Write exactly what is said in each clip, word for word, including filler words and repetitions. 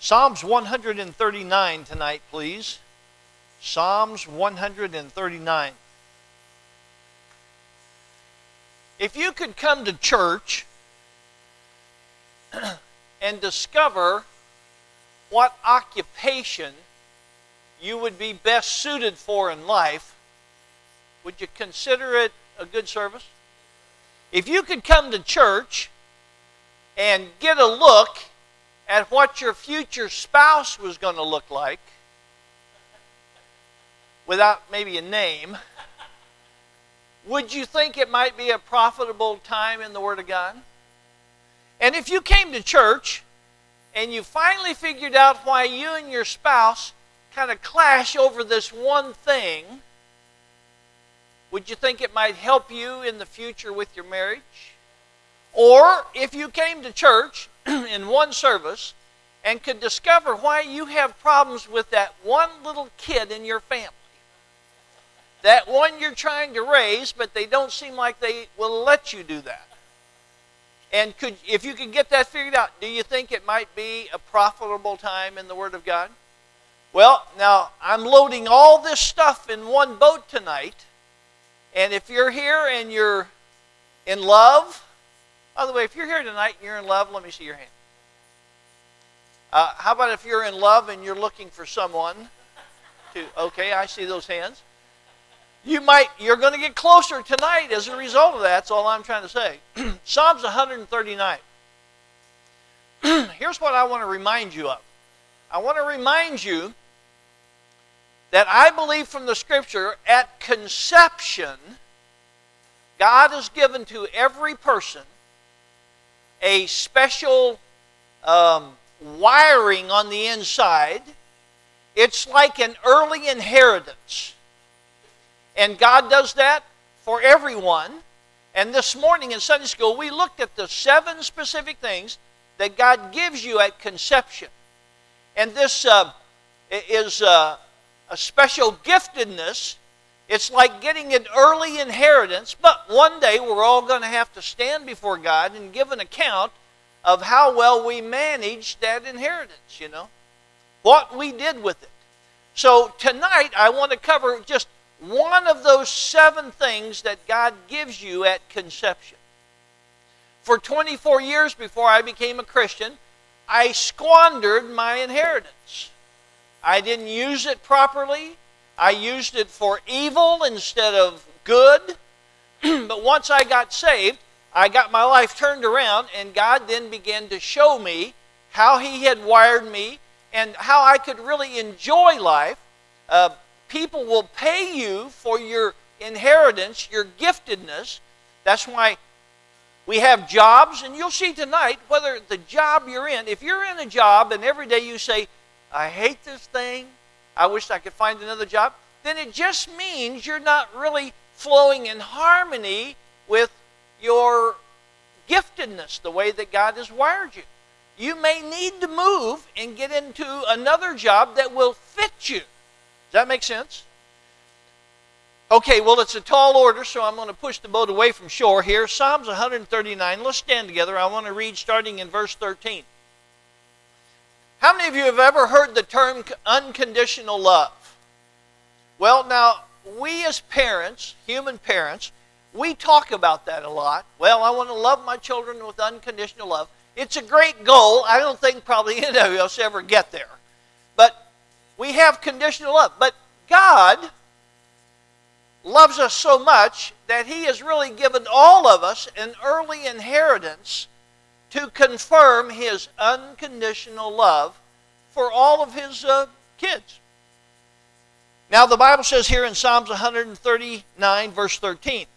Psalms one thirty-nine tonight, please. Psalms one thirty-nine. If you could come to church and discover what occupation you would be best suited for in life, would you consider it a good service? If you could come to church and get a look at what your future spouse was going to look like, without maybe a name, would you think it might be a profitable time in the Word of God? And if you came to church and you finally figured out why you and your spouse kind of clash over this one thing, would you think it might help you in the future with your marriage? Or if you came to church in one service and could discover why you have problems with that one little kid in your family, that one you're trying to raise, but they don't seem like they will let you do that. And could, if you could get that figured out, do you think it might be a profitable time in the Word of God? Well, now, I'm loading all this stuff in one boat tonight. And if you're here and you're in love, by the way, if you're here tonight and you're in love, let me see your hand. Uh, how about if you're in love and you're looking for someone to, okay, I see those hands. You might, you're going to get closer tonight as a result of that. That's all I'm trying to say. Psalms one thirty-nine. Here's what I want to remind you of. I want to remind you that I believe from the Scripture, at conception, God has given to every person a special um, wiring on the inside. It's like an early inheritance. And God does that for everyone. And this morning in Sunday school, we looked at the seven specific things that God gives you at conception. And this uh, is uh, a special giftedness. It's like getting an early inheritance, but one day we're all going to have to stand before God and give an account of how well we managed that inheritance, you know, what we did with it. So tonight I want to cover just one of those seven things that God gives you at conception. For twenty-four years before I became a Christian, I squandered my inheritance. I didn't use it properly. I used it for evil instead of good. But once I got saved, I got my life turned around, and God then began to show me how He had wired me and how I could really enjoy life. Uh, people will pay you for your inheritance, your giftedness. That's why we have jobs, and you'll see tonight whether the job you're in, if you're in a job and every day you say, I hate this thing, I wish I could find another job, then it just means you're not really flowing in harmony with your giftedness, the way that God has wired you. You may need to move and get into another job that will fit you. Does that make sense? Okay, well, it's a tall order, so I'm going to push the boat away from shore here. Psalms one thirty-nine. Let's stand together. I want to read starting in verse thirteen. How many of you have ever heard the term unconditional love? Well, now, we as parents, human parents, we talk about that a lot. Well, I want to love my children with unconditional love. It's a great goal. I don't think probably any of us ever get there. But we have conditional love. But God loves us so much that He has really given all of us an early inheritance to confirm His unconditional love for all of His uh, kids. Now the Bible says here in Psalms one thirty-nine, verse thirteen,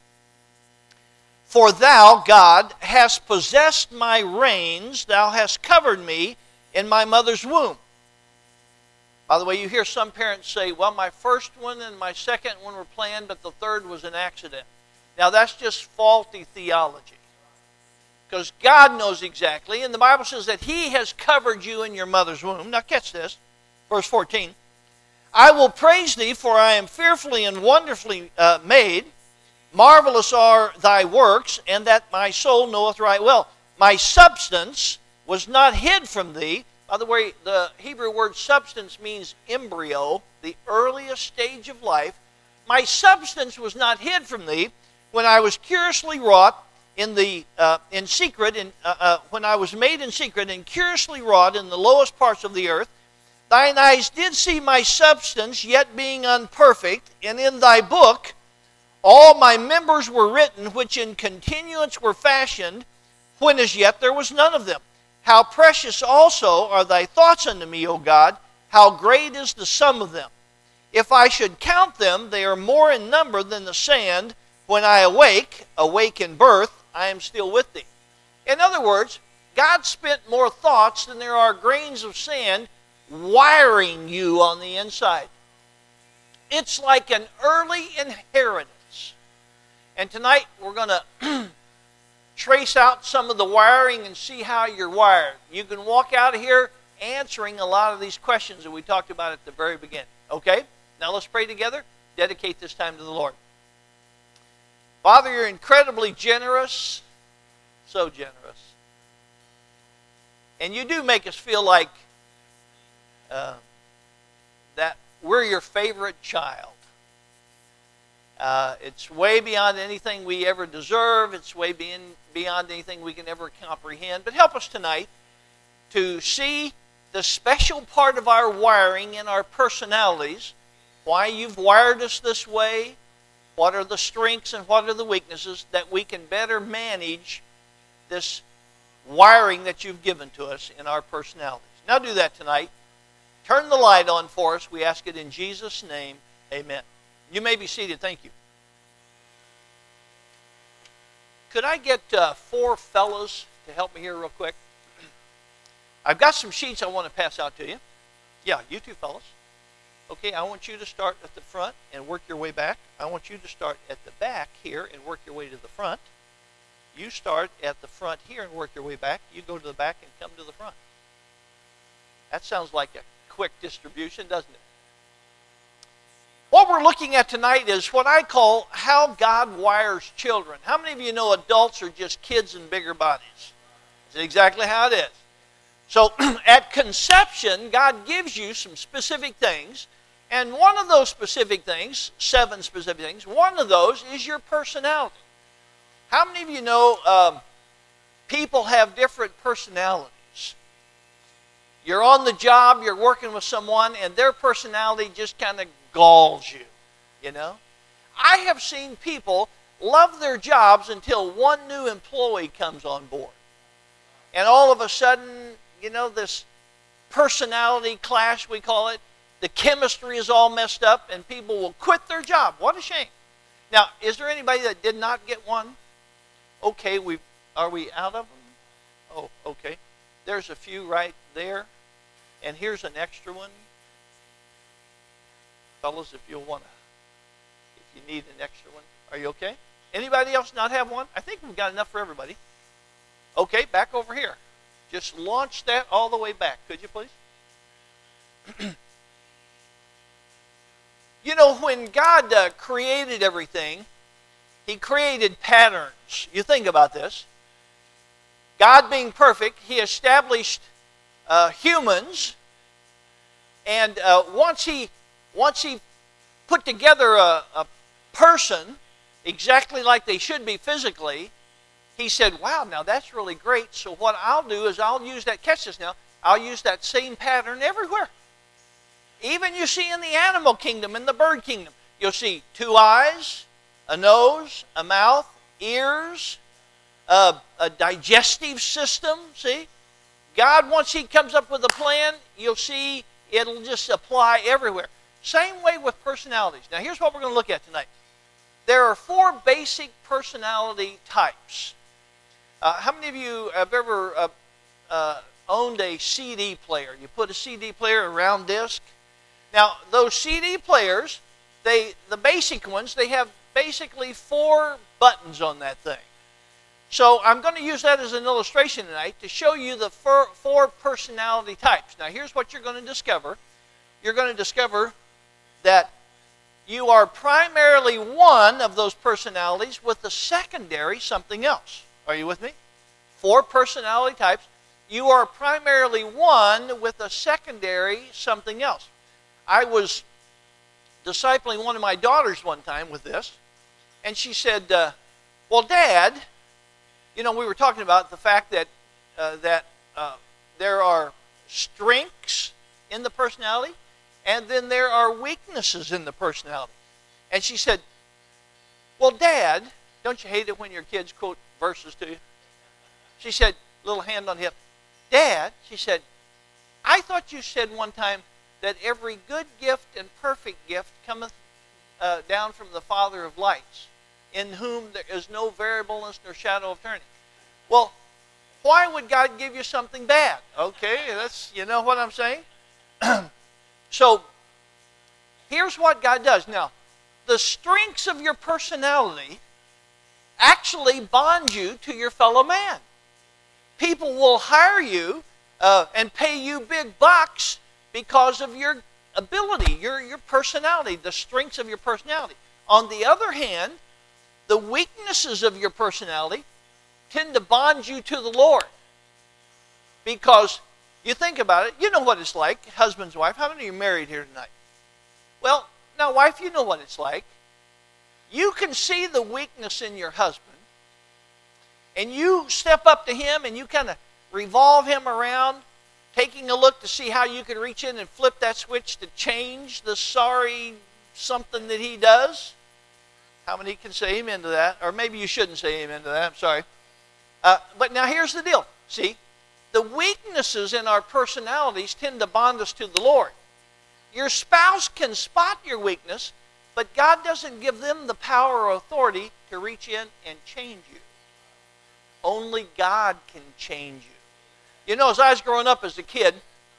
For thou, God, hast possessed my reins, thou hast covered me in my mother's womb. By the way, you hear some parents say, well, my first one and my second one were planned, but the third was an accident. Now, that's just faulty theology. Because God knows exactly, and the Bible says that He has covered you in your mother's womb. Now, catch this, verse fourteen. I will praise Thee, for I am fearfully and wonderfully uh, made. Marvelous are Thy works, and that my soul knoweth right well. My substance was not hid from Thee By the way, the Hebrew word substance means embryo, the earliest stage of life. My substance was not hid from thee when I was curiously wrought in the uh, in secret, in, uh, uh, when I was made in secret and curiously wrought in the lowest parts of the earth. Thine eyes did see my substance, yet being unperfect, and in thy book all my members were written, which in continuance were fashioned, when as yet there was none of them. How precious also are thy thoughts unto me, O God! How great is the sum of them! If I should count them, they are more in number than the sand. When I awake, awake in birth, I am still with thee. In other words, God spent more thoughts than there are grains of sand wiring you on the inside. It's like an early inheritance. And tonight we're going to trace out some of the wiring and see how you're wired. You can walk out of here answering a lot of these questions that we talked about at the very beginning. Okay? Now let's pray together. Dedicate this time to the Lord. Father, you're incredibly generous. So generous. And you do make us feel like uh, that we're your favorite child. Uh, it's way beyond anything we ever deserve. It's way beyond, beyond anything we can ever comprehend. But help us tonight to see the special part of our wiring in our personalities, why you've wired us this way, what are the strengths and what are the weaknesses, that we can better manage this wiring that you've given to us in our personalities. Now do that tonight. Turn the light on for us. We ask it in Jesus' name. Amen. You may be seated. Thank you. Could I get uh, four fellows to help me here real quick? I've got some sheets I want to pass out to you. Yeah, you two fellows. Okay, I want you to start at the front and work your way back. I want you to start at the back here and work your way to the front. You start at the front here and work your way back. You go to the back and come to the front. That sounds like a quick distribution, doesn't it? What we're looking at tonight is what I call how God wires children. How many of you know adults are just kids in bigger bodies? That's exactly how it is. So at conception, God gives you some specific things. And one of those specific things, seven specific things, one of those is your personality. How many of you know um, people have different personalities? You're on the job, you're working with someone, and their personality just kind of galls you, you know? I have seen people love their jobs until one new employee comes on board. And all of a sudden, you know, this personality clash, we call it, the chemistry is all messed up, and people will quit their job. What a shame. Now, is there anybody that did not get one? Okay, we are we out of them? Oh, okay. There's a few right there. And here's an extra one. Fellas, if you'll want to, if you need an extra one. Are you okay? Anybody else not have one? I think we've got enough for everybody. Okay, back over here. Just launch that all the way back. Could you please? You know, when God uh, created everything, He created patterns. You think about this. God being perfect, He established uh, humans, and uh, once He once He put together a, a person exactly like they should be physically, He said, wow, now that's really great. So what I'll do is I'll use that, catch this now, I'll use that same pattern everywhere. Even you see in the animal kingdom, in the bird kingdom, you'll see two eyes, a nose, a mouth, ears, a, a digestive system, see? God, once He comes up with a plan, you'll see it'll just apply everywhere. Same way with personalities. Now here's what we're going to look at tonight. There are four basic personality types. Uh, how many of you have ever uh, uh, owned a C D player? You put a C D player, a round disc. Now, those C D players, they the basic ones, they have basically four buttons on that thing. So I'm going to use that as an illustration tonight to show you the four, four personality types. Now, here's what you're going to discover. You're going to discover that you are primarily one of those personalities with the secondary something else. Are you with me? Four personality types. you are primarily one with a secondary something else. I was discipling one of my daughters one time with this, and she said, uh, well, Dad, you know, we were talking about the fact that uh, that uh, there are strengths in the personality, and then there are weaknesses in the personality. And she said, well, Dad, don't you hate it when your kids quote verses to you? She said, little hand on the hip, Dad, she said, I thought you said one time that every good gift and perfect gift cometh uh, down from the Father of lights, in whom there is no variableness nor shadow of turning. Well, why would God give you something bad? Okay, that's, you know what I'm saying? So, here's what God does. Now, the strengths of your personality actually bond you to your fellow man. People will hire you uh, and pay you big bucks because of your ability, your, your personality, the strengths of your personality. On the other hand, the weaknesses of your personality tend to bond you to the Lord. Because you think about it, you know what it's like, husband's wife. How many of you are married here tonight? Well, now, wife, you know what it's like. You can see the weakness in your husband, and you step up to him and you kind of revolve him around, taking a look to see how you can reach in and flip that switch to change the sorry something that he does. How many can say amen to that? Or maybe you shouldn't say amen to that. I'm sorry. Uh, but now here's the deal. See, the weaknesses in our personalities tend to bond us to the Lord. Your spouse can spot your weakness, but God doesn't give them the power or authority to reach in and change you. Only God can change you. You know, as I was growing up as a kid,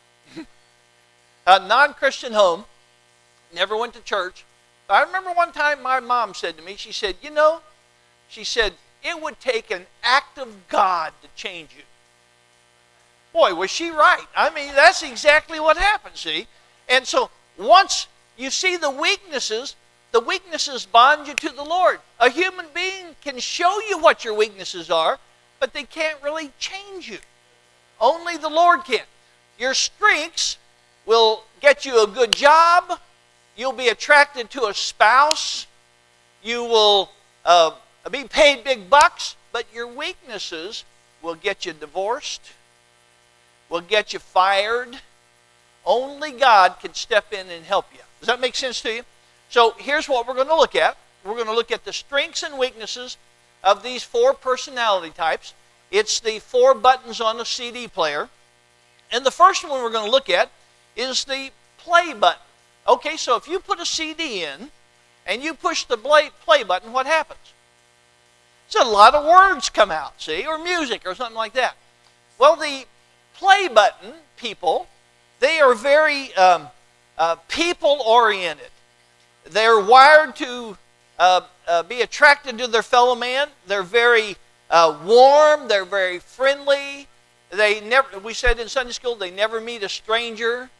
a non-Christian home, never went to church. I remember one time my mom said to me, she said, you know, she said, it would take an act of God to change you. Boy, was she right. I mean, that's exactly what happened, see? And so once you see the weaknesses, the weaknesses bond you to the Lord. A human being can show you what your weaknesses are, but they can't really change you. Only the Lord can. Your strengths will get you a good job. You'll be attracted to a spouse. You will uh, be paid big bucks, but your weaknesses will get you divorced, will get you fired. Only God can step in and help you. Does that make sense to you? So here's what we're going to look at. We're going to look at the strengths and weaknesses of these four personality types. It's the four buttons on a C D player. And the first one we're going to look at is the play button. Okay, so if you put a C D in and you push the play, play button, what happens? So a lot of words come out, see, or music or something like that. Well, the play button people, they are very um, uh, people-oriented. They're wired to uh, uh, be attracted to their fellow man. They're very uh, warm. They're very friendly. They never. We said in Sunday school, they never meet a stranger.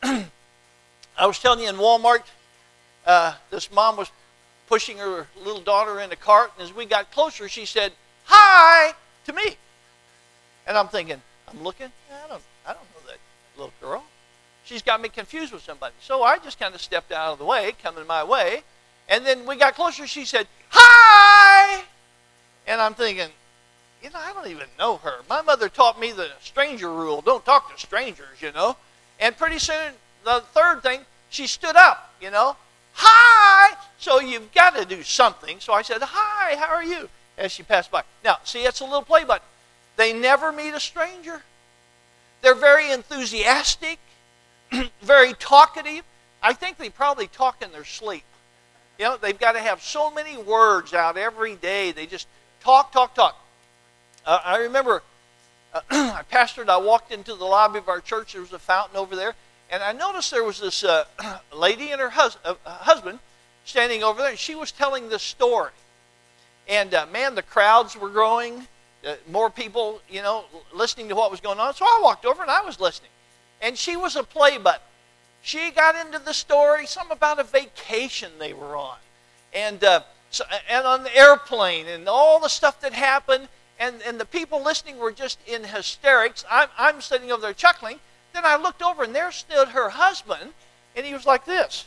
I was telling you in Walmart, uh, this mom was pushing her little daughter in a cart, and as we got closer, she said, "Hi," to me. And I'm thinking, I'm looking, I don't, I don't know that little girl. She's got me confused with somebody. So I just kind of stepped out of the way, coming my way. And then we got closer, she said, "Hi!" And I'm thinking, you know, I don't even know her. My mother taught me the stranger rule. Don't talk to strangers, you know. And pretty soon, the third thing, she stood up, you know. "Hi!" So you've got to do something. So I said, "Hi, how are you?" As she passed by. Now, see, it's a little play button. They never meet a stranger. They're very enthusiastic, very talkative. I think they probably talk in their sleep. You know, they've got to have so many words out every day. They just talk, talk, talk. Uh, I remember uh, I pastored, I walked into the lobby of our church. There was a fountain over there. And I noticed there was this uh, lady and her hus- uh, husband standing over there. And she was telling this story. And uh, man, the crowds were growing. Uh, more people, you know, listening to what was going on. So I walked over and I was listening. And she was a play button. She got into the story, some about a vacation they were on. And, uh, so, and on the airplane and all the stuff that happened. and, and the people listening were just in hysterics. I'm, I'm sitting over there chuckling. Then I looked over, and there stood her husband, and he was like this,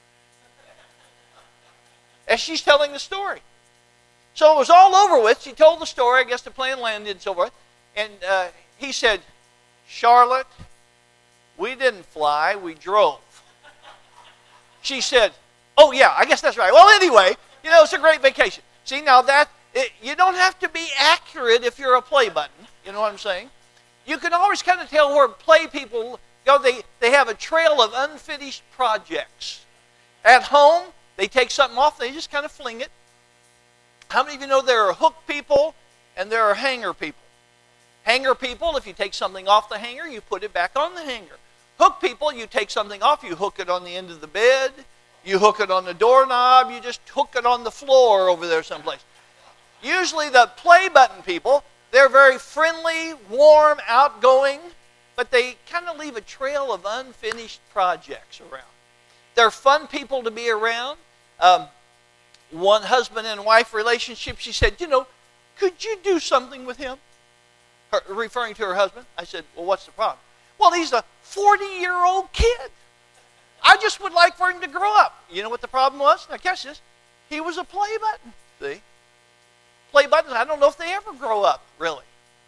as she's telling the story. So it was all over with. She told the story. I guess the plane landed and so forth. And uh, he said, Charlotte, we didn't fly, we drove. She said, oh, yeah, I guess that's right. Well, anyway, you know, it's a great vacation. See, now that, it, you don't have to be accurate if you're a play button. You know what I'm saying? You can always kind of tell where play people go. They, they have a trail of unfinished projects. At home, they take something off, they just kind of fling it. How many of you know there are hook people and there are hanger people? Hanger people, if you take something off the hanger, you put it back on the hanger. Hook people, you take something off, you hook it on the end of the bed, you hook it on the doorknob, you just hook it on the floor over there someplace. Usually the play button people, they're very friendly, warm, outgoing, but they kind of leave a trail of unfinished projects around. They're fun people to be around. Um, one husband and wife relationship, she said, you know, could you do something with him? Her, referring to her husband. I said, well, what's the problem? Well, he's a forty-year-old kid. I just would like for him to grow up. You know what the problem was? Now, catch this. He was a play button. See? Play buttons, I don't know if they ever grow up, really.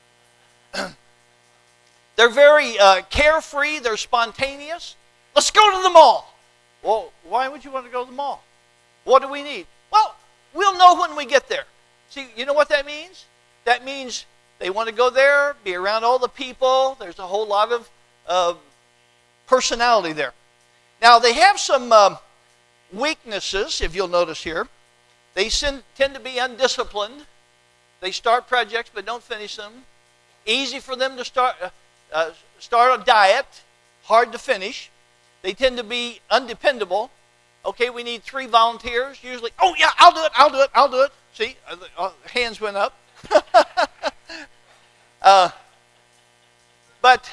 They're very uh, carefree. They're spontaneous. Let's go to the mall. Well, why would you want to go to the mall? What do we need? Well, we'll know when we get there. See, you know what that means? That means they want to go there, be around all the people. There's a whole lot of uh, personality there. Now, they have some uh, weaknesses, if you'll notice here. They tend to be undisciplined. They start projects but don't finish them. Easy for them to start, uh, uh, start a diet, hard to finish. They tend to be undependable. Okay, we need three volunteers. Usually, oh yeah, I'll do it, I'll do it, I'll do it. See, uh, hands went up. uh, but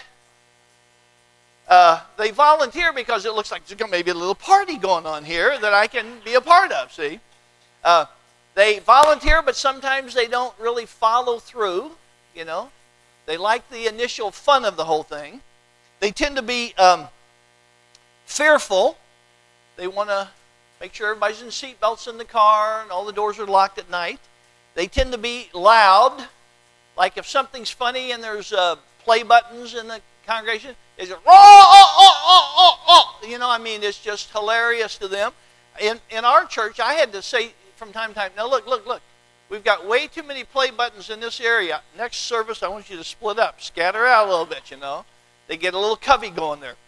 uh, they volunteer because it looks like there's maybe a little party going on here that I can be a part of, see. Uh, they volunteer, but sometimes they don't really follow through, you know. They like the initial fun of the whole thing. They tend to be um, fearful. They want to make sure everybody's in seatbelts in the car and all the doors are locked at night. They tend to be loud. Like if something's funny and there's uh, play buttons in the congregation, it's just, oh, oh, oh, oh, oh, oh. You know, I mean, it's just hilarious to them. In, in our church, I had to say from time to time, now look, look, look. We've got way too many play buttons in this area. Next service, I want you to split up, scatter out a little bit, you know. They get a little covey going there.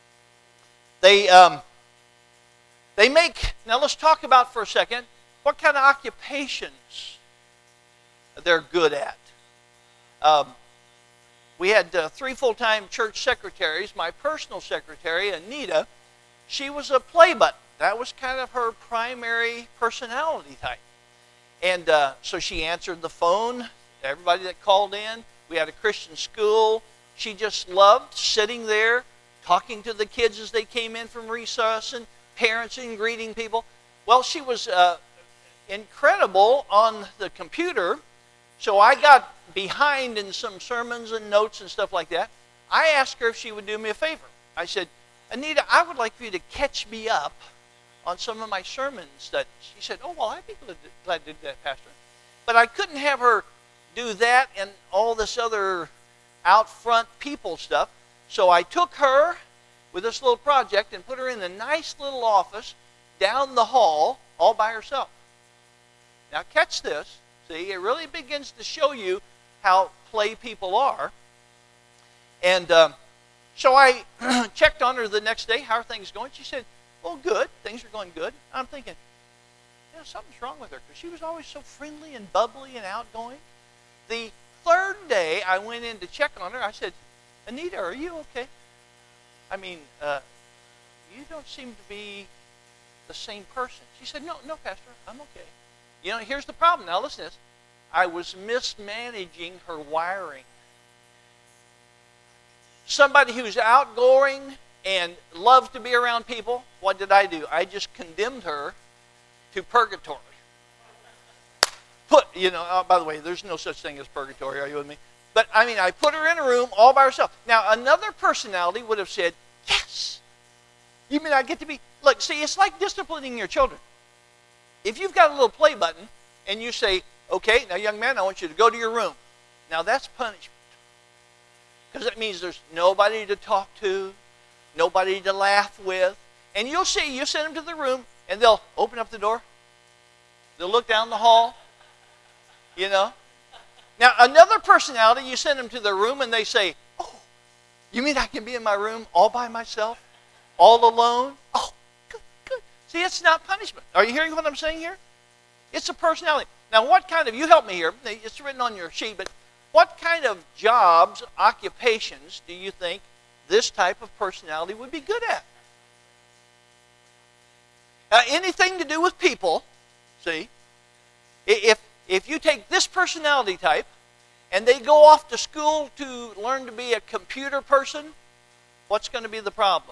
They, um, they make, now let's talk about for a second, what kind of occupations they're good at. Um, we had uh, three full-time church secretaries. My personal secretary, Anita, she was a play button. That was kind of her primary personality type. And uh, so she answered the phone, everybody that called in. We had a Christian school. She just loved sitting there, talking to the kids as they came in from recess and parents and greeting people. Well, she was uh, incredible on the computer. So I got behind in some sermons and notes and stuff like that. I asked her if she would do me a favor. I said, Anita, I would like for you to catch me up on some of my sermons. That she said, oh, well, I'd be glad to do that, Pastor. But I couldn't have her do that and all this other out front people stuff. So I took her with this little project and put her in a nice little office down the hall all by herself. Now catch this. See, it really begins to show you how play people are. And um, so I checked on her the next day. How are things going? She said, well, good. Things are going good. I'm thinking, you know, something's wrong with her because she was always so friendly and bubbly and outgoing. The third day I went in to check on her. I said, Anita, are you okay? I mean, uh, you don't seem to be the same person. She said, no, no, Pastor, I'm okay. You know, here's the problem. Now listen to this. I was mismanaging her wiring. Somebody who's outgoing and loved to be around people, what did I do? I just condemned her to purgatory. put, you know, uh, by the way, there's no such thing as purgatory. Are you with me? But, I mean, I put her in a room all by herself. Now, another personality would have said, yes. You mean I get to be, look, see, it's like disciplining your children. If you've got a little play button and you say, okay, now, young man, I want you to go to your room. Now, that's punishment. Because it means there's nobody to talk to, nobody to laugh with. And you'll see, you send them to the room, and they'll open up the door. They'll look down the hall, you know. Now, another personality, you send them to their room, and they say, oh, you mean I can be in my room all by myself, all alone? Oh, good, good. See, it's not punishment. Are you hearing what I'm saying here? It's a personality. Now, what kind of, you help me here. It's written on your sheet, but what kind of jobs, occupations do you think this type of personality would be good at? Uh, anything to do with people, see? If, if you take this personality type and they go off to school to learn to be a computer person, what's going to be the problem?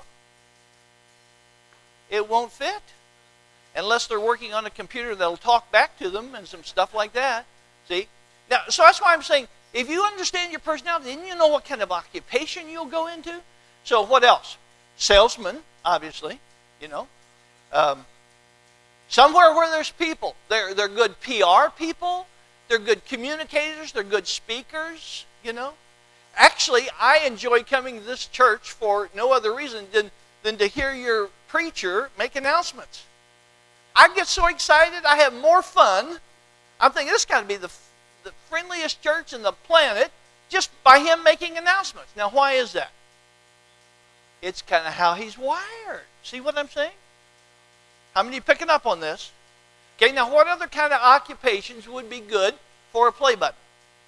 It won't fit. Unless they're working on a computer that'll talk back to them and some stuff like that. See? Now, so that's why I'm saying, if you understand your personality, then you know what kind of occupation you'll go into. So what else? Salesman, obviously, you know. Um, somewhere where there's people. They're, they're good P R people. They're good communicators. They're good speakers, you know. Actually, I enjoy coming to this church for no other reason than, than to hear your preacher make announcements. I get so excited. I have more fun. I'm thinking this got to be the, the friendliest church in the planet just by him making announcements. Now, why is that? It's kind of how he's wired. See what I'm saying? How many are picking up on this? Okay, now what other kind of occupations would be good for a play button?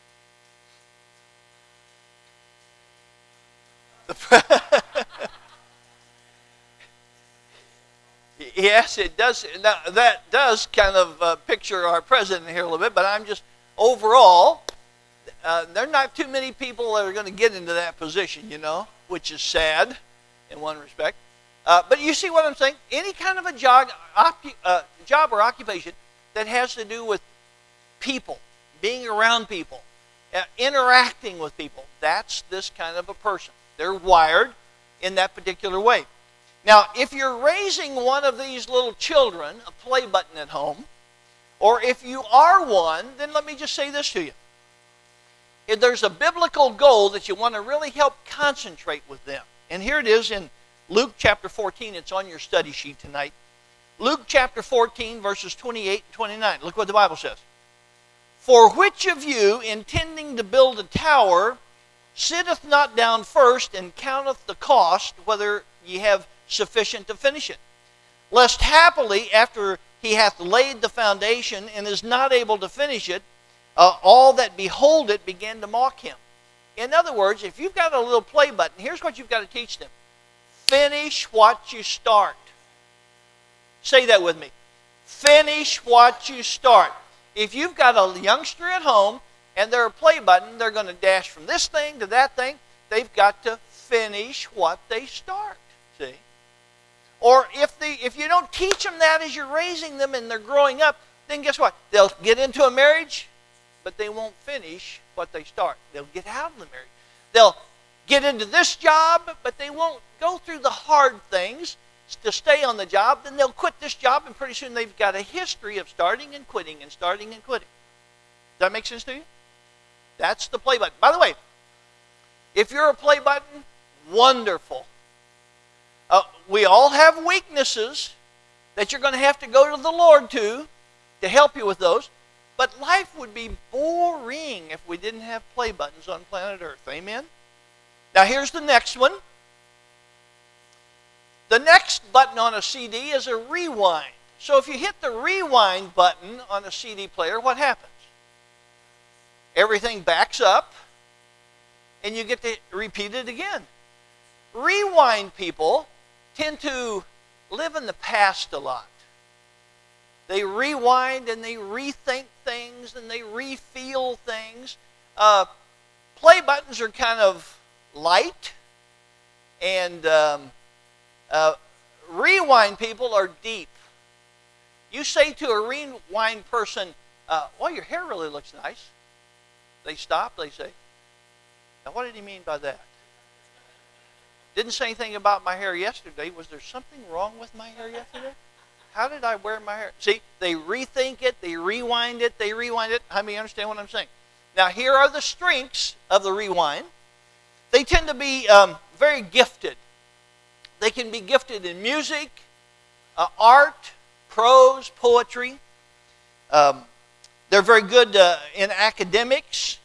Yes, it does. Now, that does kind of uh, picture our president here a little bit, but I'm just, overall, uh, there are not too many people that are going to get into that position, you know, which is sad in one respect. Uh, but you see what I'm saying? Any kind of a job, uh, job or occupation that has to do with people, being around people, uh, interacting with people, that's this kind of a person. They're wired in that particular way. Now, if you're raising one of these little children, a play button at home, or if you are one, then let me just say this to you. If there's a biblical goal that you want to really help concentrate with them, and here it is in Luke chapter fourteen, it's on your study sheet tonight. Luke chapter fourteen, verses twenty-eight and twenty-nine. Look what the Bible says. For which of you, intending to build a tower, sitteth not down first and counteth the cost, whether ye have sufficient to finish it? Lest happily, after he hath laid the foundation and is not able to finish it, uh, all that behold it begin to mock him. In other words, if you've got a little play button, here's what you've got to teach them. Finish what you start. Say that with me. Finish what you start. If you've got a youngster at home and they're a play button, they're going to dash from this thing to that thing. They've got to finish what they start. See? Or if they, if you don't teach them that as you're raising them and they're growing up, then guess what? They'll get into a marriage, but they won't finish what they start. They'll get out of the marriage. They'll get into this job, but they won't go through the hard things to stay on the job. Then they'll quit this job, and pretty soon they've got a history of starting and quitting and starting and quitting. Does that make sense to you? That's the play button. By the way, if you're a play button, wonderful. Uh, we all have weaknesses that you're going to have to go to the Lord to, to help you with those. But life would be boring if we didn't have play buttons on planet Earth. Amen? Now here's the next one. The next button on a C D is a rewind. So if you hit the rewind button on a C D player, what happens? Everything backs up, and you get to repeat it again. Rewind people tend to live in the past a lot. They rewind and they rethink things and they refeel things. Uh, play buttons are kind of light, and um, uh, rewind people are deep. You say to a rewind person, uh, well, your hair really looks nice. They stop. They say, now what did he mean by that? Didn't say anything about my hair yesterday. Was there something wrong with my hair yesterday? How did I wear my hair? See, they rethink it, they rewind it, they rewind it. How many understand what I'm saying? Now, here are the strengths of the rewind. They tend to be um, very gifted. They can be gifted in music, uh, art, prose, poetry. Um, they're very good uh, in academics.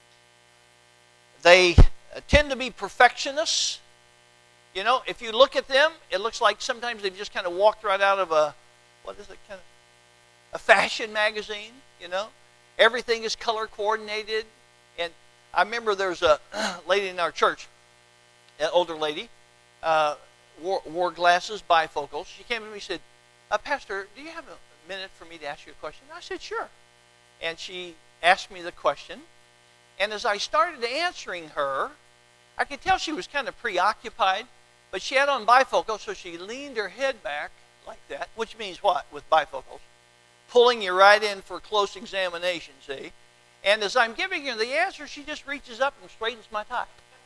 They tend to be perfectionists. You know, if you look at them, it looks like sometimes they've just kind of walked right out of a, what is it, kind of, a fashion magazine, you know. Everything is color coordinated. And I remember there's a lady in our church, an older lady, uh, wore, wore glasses, bifocals. She came to me and said, uh, Pastor, do you have a minute for me to ask you a question? I said, sure. And she asked me the question. And as I started answering her, I could tell she was kind of preoccupied. But she had on bifocals, so she leaned her head back like that, which means what with bifocals? Pulling you right in for close examination, see? And as I'm giving her the answer, she just reaches up and straightens my tie.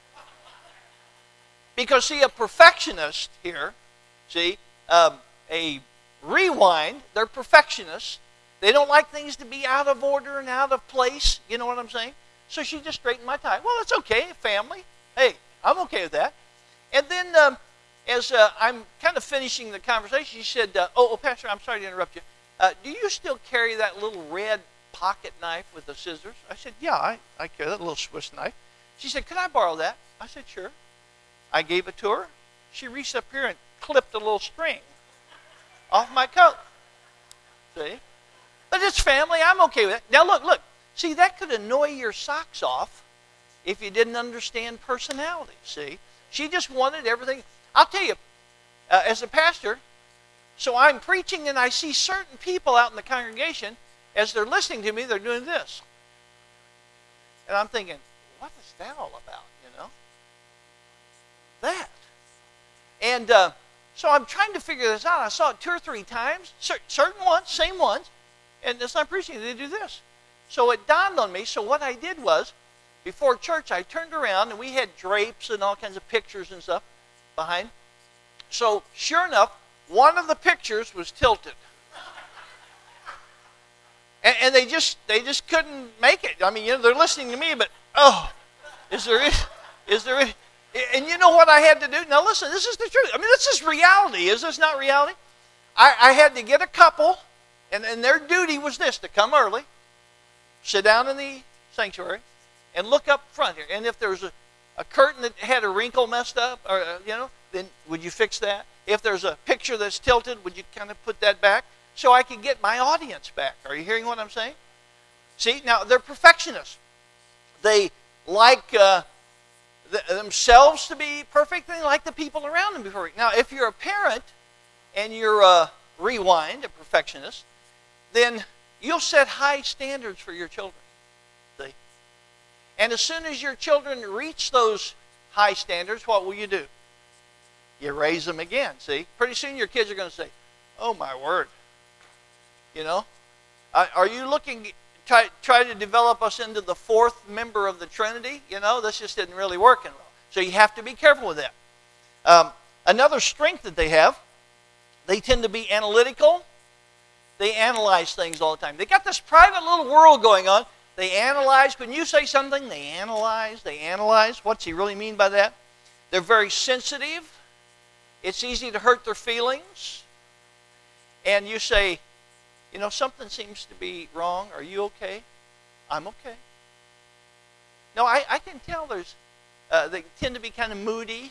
Because, see, a perfectionist here, see, um, a rewind, they're perfectionists. They don't like things to be out of order and out of place. You know what I'm saying? So she just straightened my tie. Well, it's okay, family. Hey, I'm okay with that. And then um, as uh, I'm kind of finishing the conversation, she said, uh, oh, oh, Pastor, I'm sorry to interrupt you. Uh, do you still carry that little red pocket knife with the scissors? I said, yeah, I, I carry that little Swiss knife. She said, could I borrow that? I said, sure. I gave it to her. She reached up here and clipped a little string off my coat. See? But it's family. I'm okay with it. Now, look, look. See, that could annoy your socks off if you didn't understand personality, see? She just wanted everything. I'll tell you, uh, as a pastor, so I'm preaching and I see certain people out in the congregation, as they're listening to me, they're doing this. And I'm thinking, what is that all about, you know? That. And uh, so I'm trying to figure this out. I saw it two or three times, certain ones, same ones, and as I'm preaching, they do this. So it dawned on me, so what I did was, before church, I turned around, and we had drapes and all kinds of pictures and stuff behind. So, sure enough, one of the pictures was tilted. And, and they just they just couldn't make it. I mean, you know, they're listening to me, but, oh, is there, is there, and you know what I had to do? Now, listen, this is the truth. I mean, this is reality. Is this not reality? I, I had to get a couple, and, and their duty was this, to come early, sit down in the sanctuary, and look up front here. And if there's a, a curtain that had a wrinkle messed up, or uh, you know, then would you fix that? If there's a picture that's tilted, would you kind of put that back so I can get my audience back? Are you hearing what I'm saying? See, now they're perfectionists. They like uh, th- themselves to be perfect, and they like the people around them to be perfect. Now, if you're a parent and you're a rewind, a perfectionist, then you'll set high standards for your children. See? And as soon as your children reach those high standards, what will you do? You raise them again, see? Pretty soon your kids are going to say, oh, my word. You know? Are you looking, try, try to develop us into the fourth member of the Trinity? You know, this just isn't really working well. So you have to be careful with that. Um, another strength that they have, they tend to be analytical. They analyze things all the time. They got this private little world going on. They analyze. When you say something, they analyze. They analyze. What's he really mean by that? They're very sensitive. It's easy to hurt their feelings. And you say, you know, something seems to be wrong. Are you okay? I'm okay. No, I, I can tell there's, uh, they tend to be kind of moody,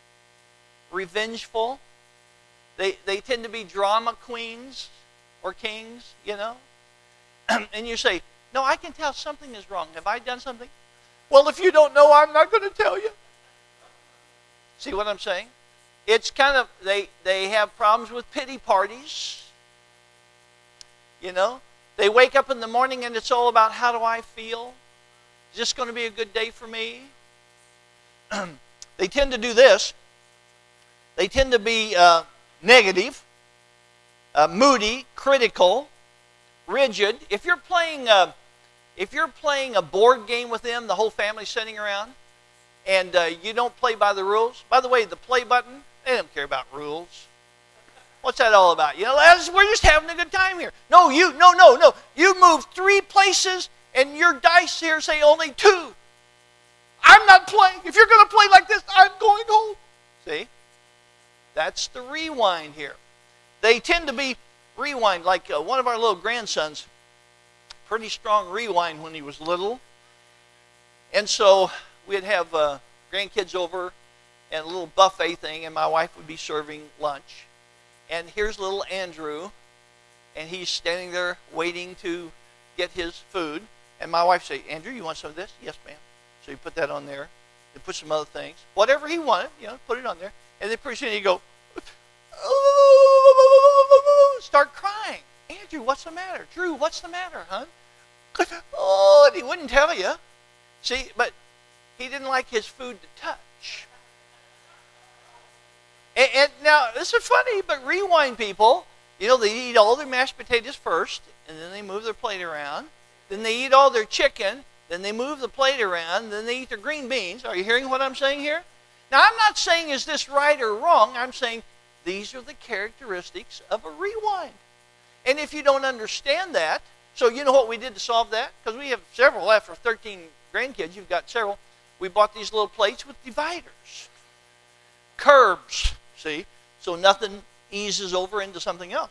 revengeful. They, they tend to be drama queens or kings, you know. And you say, no, I can tell something is wrong. Have I done something? Well, if you don't know, I'm not going to tell you. See what I'm saying? It's kind of, they, they have problems with pity parties. You know? They wake up in the morning and it's all about, how do I feel? Is this going to be a good day for me? They tend to do this. They tend to be uh, negative, uh, moody, critical, rigid. If you're playing a, if you're playing a board game with them, the whole family's sitting around, and uh, you don't play by the rules. By the way, the play button, they don't care about rules. What's that all about? You know, we're just having a good time here. No, you, no, no, no. You move three places, and your dice here say only two. I'm not playing. If you're going to play like this, I'm going home. See? That's the rewind here. They tend to be rewind, like uh, one of our little grandsons, pretty strong rewind when he was little. And so we'd have uh, grandkids over and a little buffet thing, and my wife would be serving lunch. And here's little Andrew, and he's standing there waiting to get his food. And my wife say, Andrew, you want some of this? Yes, ma'am. So you put that on there. You put some other things. Whatever he wanted, you know, put it on there. And then pretty soon you go, oh, start crying. Andrew, what's the matter? Drew, what's the matter, hon? Oh, and he wouldn't tell you. See, but he didn't like his food to touch. And, and now, this is funny, but rewind people, you know, they eat all their mashed potatoes first, and then they move their plate around. Then they eat all their chicken, then they move the plate around, then they eat their green beans. Are you hearing what I'm saying here? Now, I'm not saying is this right or wrong. I'm saying these are the characteristics of a rewind. And if you don't understand that, so you know what we did to solve that? Because we have several, after thirteen grandkids, you've got several. We bought these little plates with dividers. Curbs, see? So nothing eases over into something else.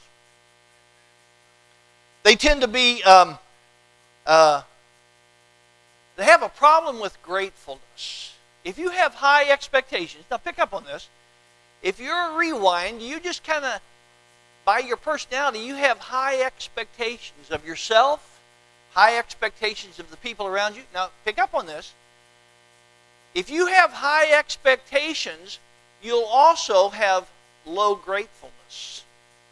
They tend to be, um, uh, they have a problem with gratefulness. If you have high expectations, now pick up on this. If you're a rewind, you just kind of, by your personality, you have high expectations of yourself, high expectations of the people around you. Now, pick up on this. If you have high expectations, you'll also have low gratefulness.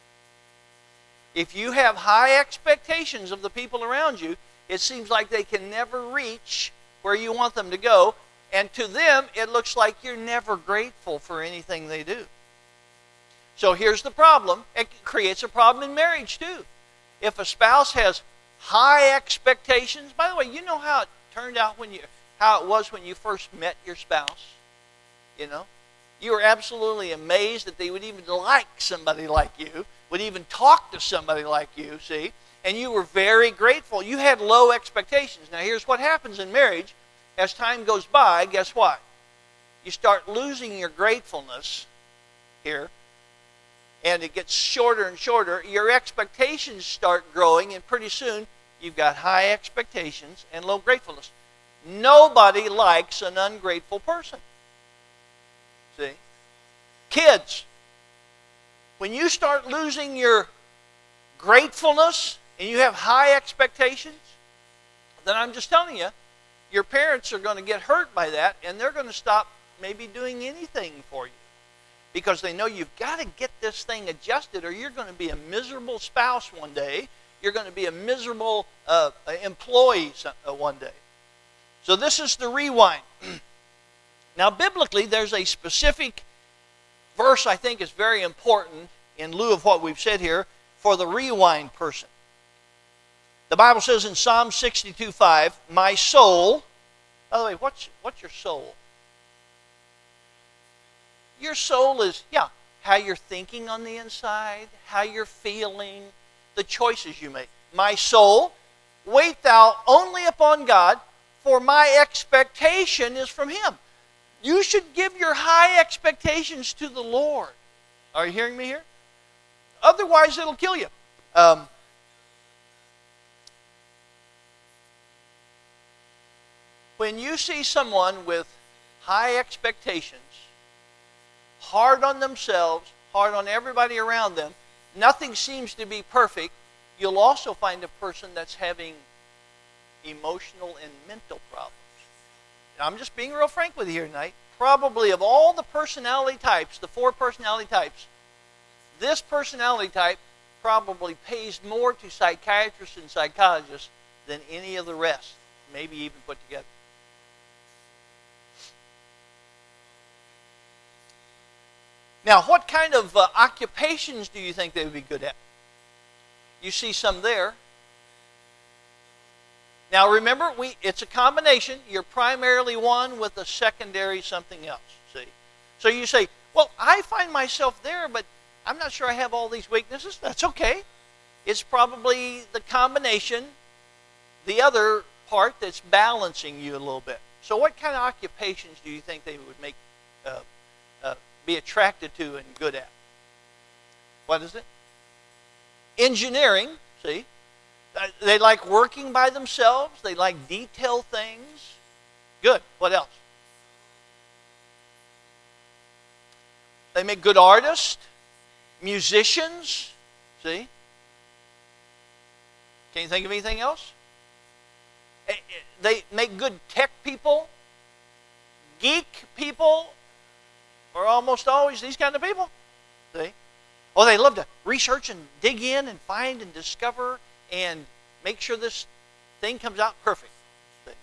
If you have high expectations of the people around you, it seems like they can never reach where you want them to go. And to them, it looks like you're never grateful for anything they do. So here's the problem. It creates a problem in marriage too. If a spouse has high expectations, by the way, you know how it turned out when you, how it was when you first met your spouse? You know? You were absolutely amazed that they would even like somebody like you, would even talk to somebody like you, see? And you were very grateful. You had low expectations. Now here's what happens in marriage. As time goes by, guess what? You start losing your gratefulness here, and it gets shorter and shorter. Your expectations start growing, and pretty soon you've got high expectations and low gratefulness. Nobody likes an ungrateful person. See? Kids, when you start losing your gratefulness and you have high expectations, then I'm just telling you, your parents are going to get hurt by that, and they're going to stop maybe doing anything for you because they know you've got to get this thing adjusted or you're going to be a miserable spouse one day. You're going to be a miserable uh, employee uh, one day. So this is the rewind. Now, biblically, there's a specific verse I think is very important in lieu of what we've said here for the rewind person. The Bible says in Psalm sixty-two five, my soul, by the way, what's, what's your soul? Your soul is, yeah, how you're thinking on the inside, how you're feeling, the choices you make. My soul, wait thou only upon God, for my expectation is from Him. You should give your high expectations to the Lord. Are you hearing me here? Otherwise, it'll kill you. Um, when you see someone with high expectations, hard on themselves, hard on everybody around them, nothing seems to be perfect, you'll also find a person that's having emotional and mental problems. Now, I'm just being real frank with you here tonight. Probably of all the personality types, the four personality types, this personality type probably pays more to psychiatrists and psychologists than any of the rest, maybe even put together. Now, what kind of uh, occupations do you think they would be good at? You see some there. Now remember, we it's a combination. You're primarily one with a secondary something else. See? So you say, well, I find myself there, but I'm not sure I have all these weaknesses. That's okay. It's probably the combination, the other part that's balancing you a little bit. So what kind of occupations do you think they would make uh, uh, be attracted to and good at? What is it? Engineering, see? Uh, they like working by themselves. They like detail things. Good. What else? They make good artists, musicians, see? Can you think of anything else? They make good tech people, geek people, or almost always these kind of people. See? Oh, they love to research and dig in and find and discover and make sure this thing comes out perfect. See?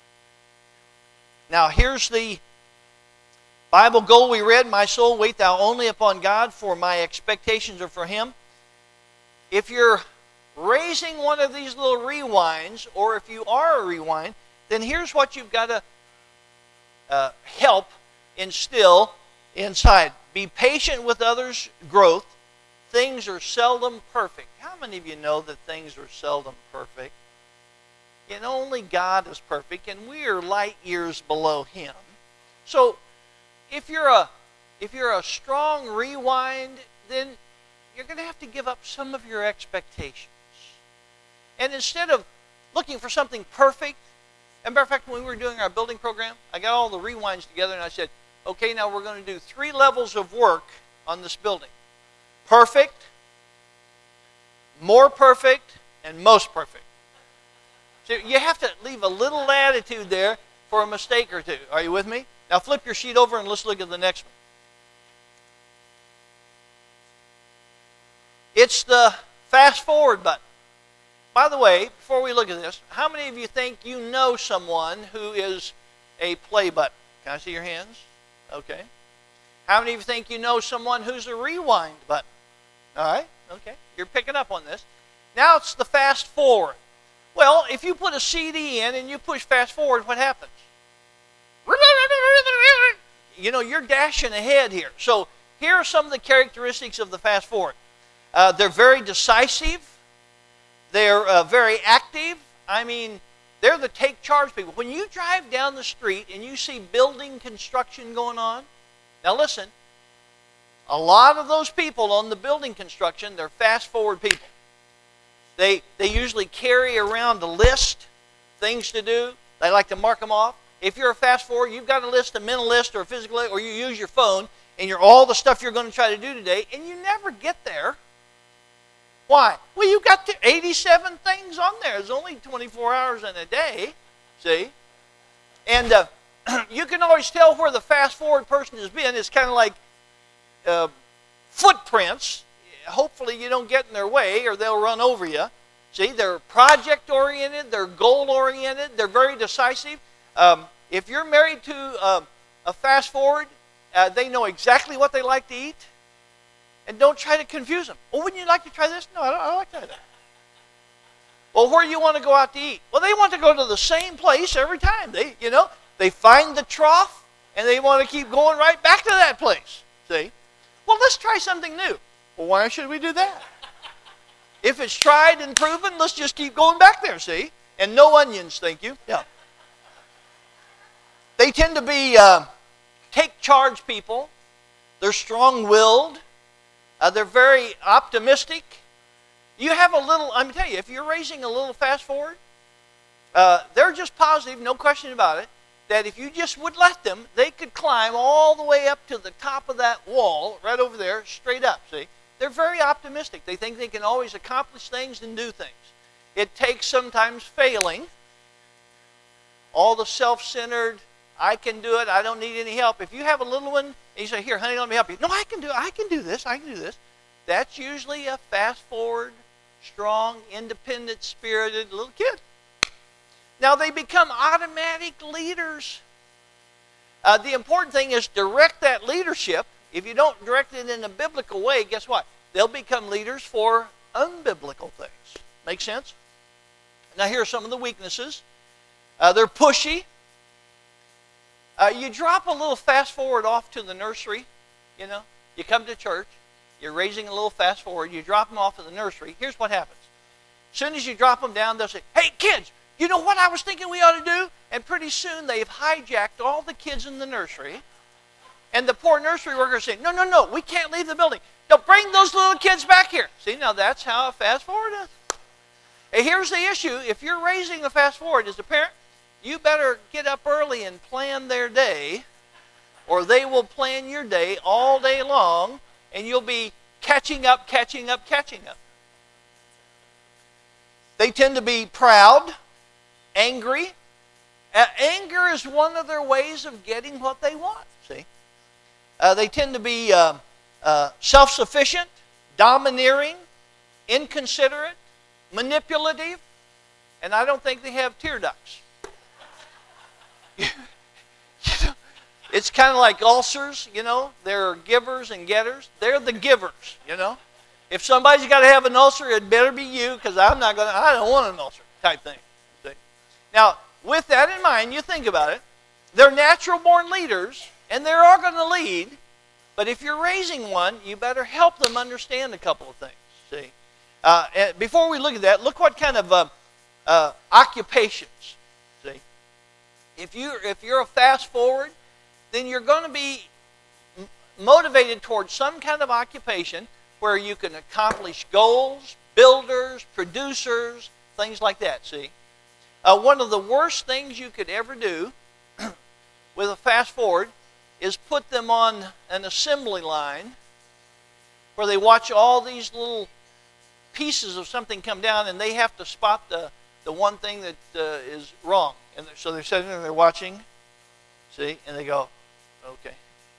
Now, here's the Bible goal we read. My soul, wait thou only upon God, for my expectations are for Him. If you're raising one of these little rewinds, or if you are a rewind, then here's what you've got to uh, help instill inside. Be patient with others' growth. Things are seldom perfect. How many of you know that things are seldom perfect? And only God is perfect, and we are light years below Him. So, if you're a if you're a strong rewind, then you're going to have to give up some of your expectations. And instead of looking for something perfect, as a matter of fact, when we were doing our building program, I got all the rewinds together and I said, okay, now we're going to do three levels of work on this building. Perfect, more perfect, and most perfect. So you have to leave a little latitude there for a mistake or two. Are you with me? Now flip your sheet over and let's look at the next one. It's the fast forward button. By the way, before we look at this, how many of you think you know someone who is a play button? Can I see your hands? Okay. How many of you think you know someone who's a rewind button? All right. Okay. You're picking up on this. Now it's the fast forward. Well, if you put a C D in and you push fast forward, what happens? You know, you're dashing ahead here. So here are some of the characteristics of the fast forward. Uh, they're very decisive. They're uh, very active. I mean, they're the take charge people. When you drive down the street and you see building construction going on, now listen, a lot of those people on the building construction, they're fast forward people. They, they usually carry around a list, things to do. They like to mark them off. If you're a fast forward, you've got a list, a mental list or a physical list, or you use your phone and you're all the stuff you're going to try to do today, and you never get there. Why? Well, you've got eighty-seven things on there. There's only twenty-four hours in a day, see? And uh, you can always tell where the fast-forward person has been. It's kind of like uh, footprints. Hopefully you don't get in their way or they'll run over you. See, they're project-oriented. They're goal-oriented. They're very decisive. Um, if you're married to uh, a fast-forward, uh, they know exactly what they like to eat. And don't try to confuse them. Well, wouldn't you like to try this? No, I don't, I don't like to try that. Well, where do you want to go out to eat? Well, they want to go to the same place every time. They, you know, they find the trough and they want to keep going right back to that place. See? Well, let's try something new. Well, why should we do that? If it's tried and proven, let's just keep going back there, see? And no onions, thank you. Yeah. They tend to be uh, take charge people. They're strong-willed. Uh, they're very optimistic. You have a little, I'm telling you, if you're raising a little fast forward, uh, they're just positive, no question about it, that if you just would let them, they could climb all the way up to the top of that wall, right over there, straight up, see? They're very optimistic. They think they can always accomplish things and do things. It takes sometimes failing. All the self-centered, I can do it, I don't need any help. If you have a little one, and you say, here, honey, let me help you. No, I can do it, I can do this, I can do this. That's usually a fast-forward, strong, independent, spirited little kid. Now, they become automatic leaders. Uh, the important thing is direct that leadership. If you don't direct it in a biblical way, guess what? They'll become leaders for unbiblical things. Make sense? Now here are some of the weaknesses. Uh, they're pushy. Uh, you drop a little fast forward off to the nursery, you know. You come to church, you're raising a little fast forward, you drop them off at the nursery. Here's what happens. As soon as you drop them down, they'll say, hey, kids, you know what I was thinking we ought to do? And pretty soon they've hijacked all the kids in the nursery. And the poor nursery workers say, no, no, no, we can't leave the building. No, bring those little kids back here. See, now that's how a fast forward is. And here's the issue. If you're raising a fast forward as a parent, you better get up early and plan their day, or they will plan your day all day long, and you'll be catching up, catching up, catching up. They tend to be proud, angry. Uh, anger is one of their ways of getting what they want, see? Uh, they tend to be uh, uh, self-sufficient, domineering, inconsiderate, manipulative, and I don't think they have tear ducts. You know, it's kind of like ulcers, you know. There are givers and getters. They're the givers, you know. If somebody's got to have an ulcer, it better be you, because I'm not going to, I don't want an ulcer type thing. See? Now, with that in mind, you think about it. They're natural-born leaders, and they're all going to lead. But if you're raising one, you better help them understand a couple of things. See, uh, and before we look at that, look what kind of uh, uh, occupations. See, if you if you're a fast forward, then you're going to be m- motivated towards some kind of occupation where you can accomplish goals, builders, producers, things like that. See, uh, one of the worst things you could ever do with a fast forward is put them on an assembly line where they watch all these little pieces of something come down, and they have to spot the, the one thing that uh, is wrong. And so they're sitting there, they're watching, see, and they go, okay.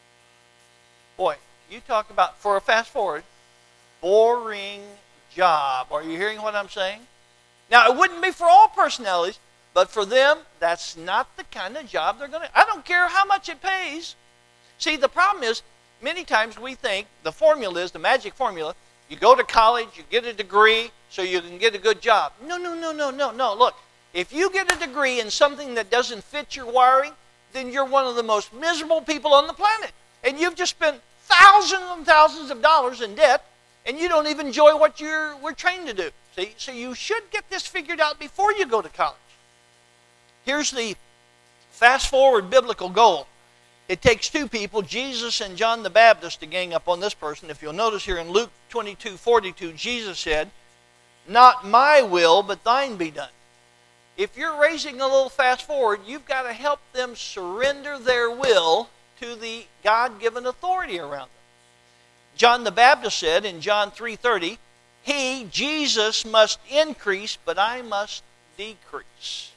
Boy, you talk about, for a fast forward, boring job. Are you hearing what I'm saying? Now, it wouldn't be for all personalities, but for them, that's not the kind of job they're going to, I don't care how much it pays. See, the problem is, many times we think the formula is, the magic formula, you go to college, you get a degree, so you can get a good job. No, no, no, no, no, no. Look, if you get a degree in something that doesn't fit your wiring, then you're one of the most miserable people on the planet. And you've just spent thousands and thousands of dollars in debt, and you don't even enjoy what you're we're trained to do. See, so you should get this figured out before you go to college. Here's the fast-forward biblical goal. It takes two people, Jesus and John the Baptist, to gang up on this person. If you'll notice here in Luke twenty-two forty-two, Jesus said, not my will, but thine be done. If you're raising a little fast forward, you've got to help them surrender their will to the God-given authority around them. John the Baptist said in John three thirty, he, Jesus, must increase, but I must decrease.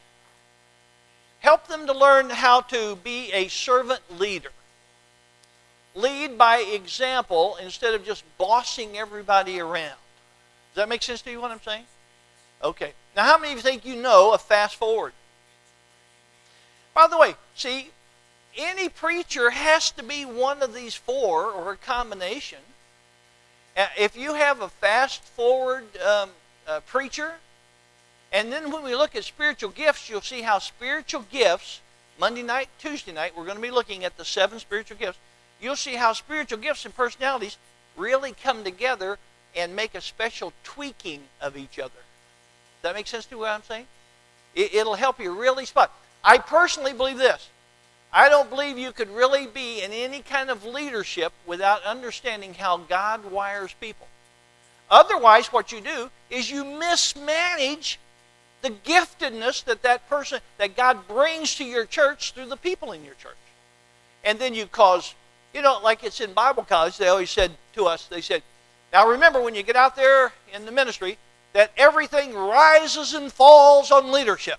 Help them to learn how to be a servant leader. Lead by example instead of just bossing everybody around. Does that make sense to you, what I'm saying? Okay. Now, how many of you think you know a fast forward? By the way, see, any preacher has to be one of these four or a combination. If you have a fast forward um, uh, preacher, and then when we look at spiritual gifts, you'll see how spiritual gifts, Monday night, Tuesday night, we're going to be looking at the seven spiritual gifts. You'll see how spiritual gifts and personalities really come together and make a special tweaking of each other. Does that make sense to what I'm saying? It, it'll help you really spot. I personally believe this. I don't believe you could really be in any kind of leadership without understanding how God wires people. Otherwise, what you do is you mismanage the giftedness that that person, that God brings to your church through the people in your church. And then you cause, you know, like it's in Bible college, they always said to us, they said, now remember when you get out there in the ministry, that everything rises and falls on leadership.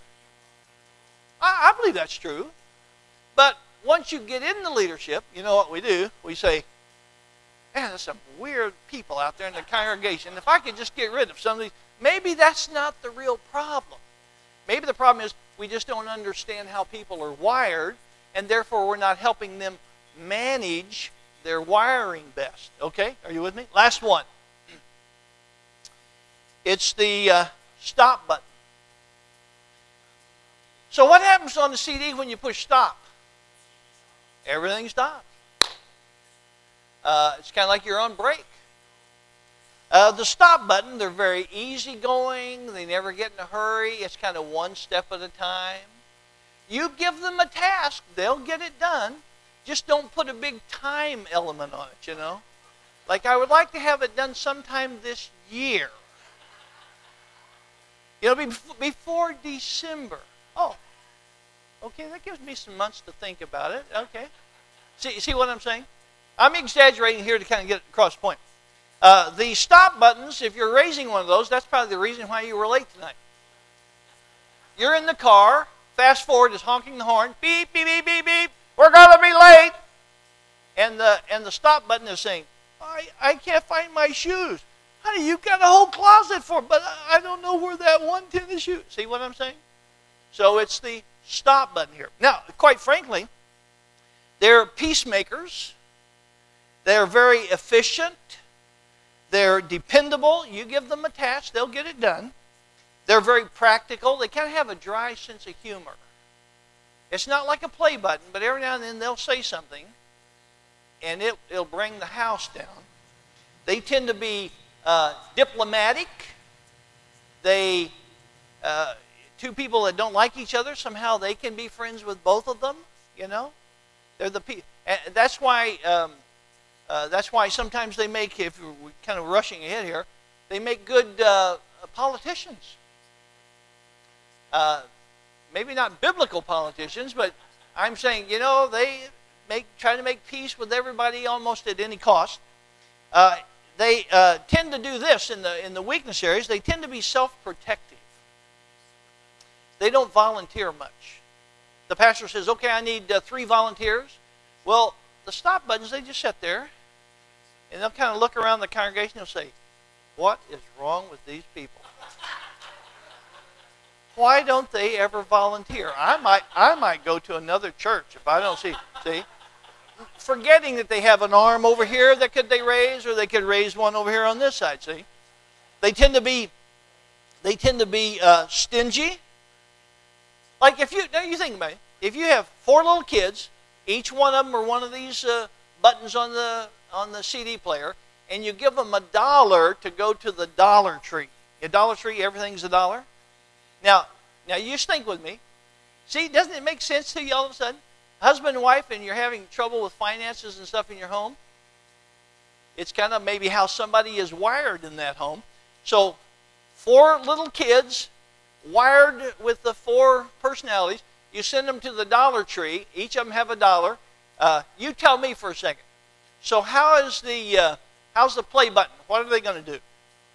I, I believe that's true. But once you get in the leadership, you know what we do? We say, man, there's some weird people out there in the congregation. If I could just get rid of some of these, maybe that's not the real problem. Maybe the problem is we just don't understand how people are wired, and therefore we're not helping them manage their wiring best. Okay? Are you with me? Last one. It's the uh, stop button. So what happens on the C D when you push stop? Everything stops. Uh, it's kind of like you're on break. Uh, the stop button, they're very easygoing. They never get in a hurry. It's kind of one step at a time. You give them a task, they'll get it done. Just don't put a big time element on it, you know. Like, I would like to have it done sometime this year. You know, before December. Oh, okay, that gives me some months to think about it. Okay. See, see what I'm saying? I'm exaggerating here to kind of get across the point. Uh, the stop buttons, if you're raising one of those, that's probably the reason why you were late tonight. You're in the car, fast forward is honking the horn, beep, beep, beep, beep, beep, we're going to be late. And the, and the stop button is saying, I, I can't find my shoes. Honey, you've got a whole closet for them, but I don't know where that one tennis shoe. See what I'm saying? So it's the stop button here. Now, quite frankly, they're peacemakers. They're very efficient. They're dependable. You give them a task, they'll get it done. They're very practical. They kind of have a dry sense of humor. It's not like a play button, but every now and then they'll say something, and it, it'll bring the house down. They tend to be uh, diplomatic. They, uh, two people that don't like each other, somehow they can be friends with both of them, you know? They're the people. And that's why... Um, Uh, that's why sometimes they make, if we're kind of rushing ahead here, they make good uh, politicians. Uh, maybe not biblical politicians, but I'm saying, you know, they make try to make peace with everybody almost at any cost. Uh, they uh, tend to do this in the in the weakness areas. They tend to be self-protective. They don't volunteer much. The pastor says, okay, I need uh, three volunteers. Well, the stop buttons, they just sit there, and they'll kind of look around the congregation and they'll say, what is wrong with these people? Why don't they ever volunteer? I might I might go to another church if I don't see. See? Forgetting that they have an arm over here that could they raise, or they could raise one over here on this side, see? They tend to be, they tend to be uh, stingy. Like if you, now you think about it, if you have four little kids, each one of them are one of these uh, buttons on the on the C D player, and you give them a dollar to go to the Dollar Tree. A Dollar Tree, everything's a dollar. Now, now you just think with me. See, doesn't it make sense to you all of a sudden? Husband and wife, and you're having trouble with finances and stuff in your home. It's kind of maybe how somebody is wired in that home. So, four little kids wired with the four personalities. You send them to the Dollar Tree. Each of them have a dollar. Uh, you tell me for a second. So how is the uh, how's the play button? What are they going to do?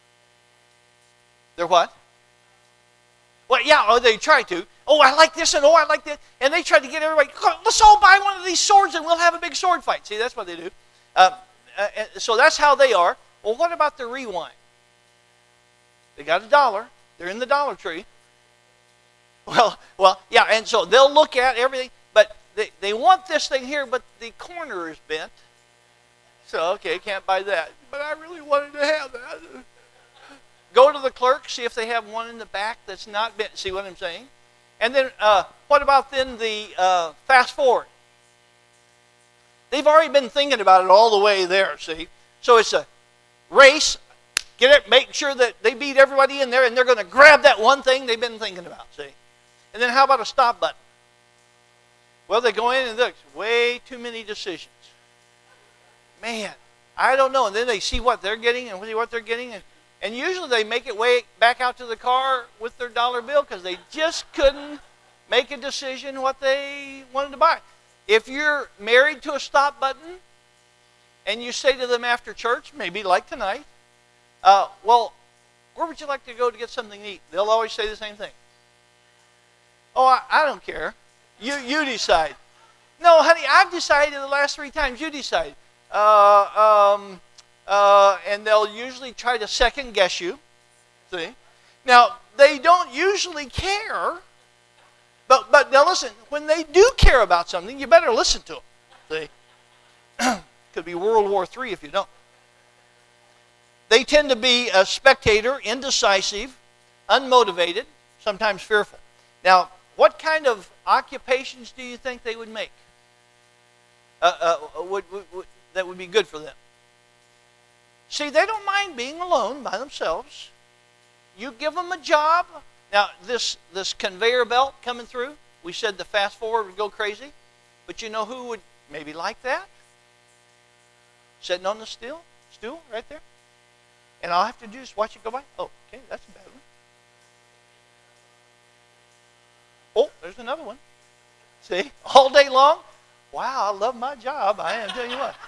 They're what? Well, yeah, oh, they try to. Oh, I like this, and oh, I like that. And they try to get everybody, let's all buy one of these swords, and we'll have a big sword fight. See, that's what they do. Uh, uh, so that's how they are. Well, what about the rewind? They got a dollar. They're in the Dollar Tree. Well, well, yeah, and so they'll look at everything, but they, they want this thing here, but the corner is bent. So, okay, can't buy that. But I really wanted to have that. Go to the clerk, see if they have one in the back that's not bent. See what I'm saying? And then, uh, what about then the uh, fast forward? They've already been thinking about it all the way there, see? So it's a race. Get it, make sure that they beat everybody in there, and they're going to grab that one thing they've been thinking about, see? And then how about a stop button? Well, they go in and look, way too many decisions. Man, I don't know. And then they see what they're getting and see what they're getting. And, and usually they make it way back out to the car with their dollar bill because they just couldn't make a decision what they wanted to buy. If you're married to a stop button and you say to them after church, maybe like tonight, uh, well, where would you like to go to get something to eat? They'll always say the same thing. Oh, I, I don't care. You you decide. No, honey, I've decided the last three times. You decide. Uh, um, uh, and they'll usually try to second guess you. See? Now, they don't usually care. But but now listen, when they do care about something, you better listen to them. See? Could be World War Three if you don't. They tend to be a spectator, indecisive, unmotivated, sometimes fearful. Now, what kind of occupations do you think they would make? Uh, uh, would, would, would, that would be good for them? See, they don't mind being alone by themselves. You give them a job. Now, this, this conveyor belt coming through, we said the fast forward would go crazy. But you know who would maybe like that? Sitting on the stool, stool right there. And all I have to do is watch it go by. Oh, okay, that's a bad one. Oh, there's another one. See, all day long. Wow, I love my job. I am, tell you what.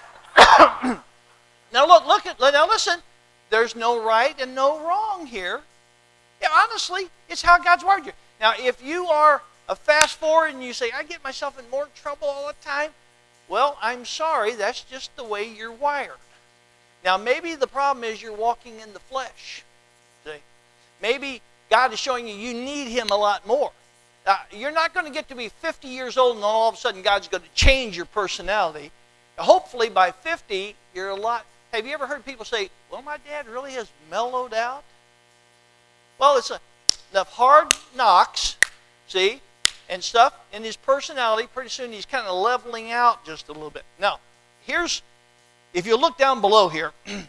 Now look, look at, now listen. There's no right and no wrong here. Yeah, honestly, it's how God's wired you. Now, if you are a fast forward and you say, I get myself in more trouble all the time, well, I'm sorry, that's just the way you're wired. Now, maybe the problem is you're walking in the flesh. See? Maybe God is showing you you need Him a lot more. Uh, you're not going to get to be fifty years old and all of a sudden God's going to change your personality. Hopefully by fifty, you're a lot... Have you ever heard people say, well, my dad really has mellowed out? Well, it's a, enough hard knocks, see, and stuff in his personality. Pretty soon he's kind of leveling out just a little bit. Now, here's, if you look down below here,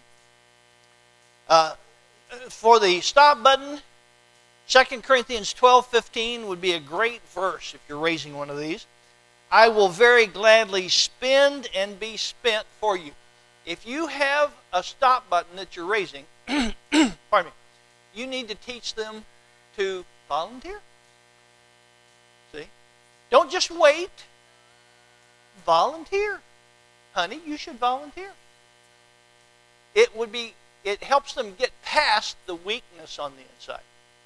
uh, for the stop button, Second Corinthians twelve fifteen would be a great verse if you're raising one of these. I will very gladly spend and be spent for you. If you have a stop button that you're raising, pardon me, you need to teach them to volunteer. See? Don't just wait. Volunteer. Honey, you should volunteer. It would be, it helps them get past the weakness on the inside.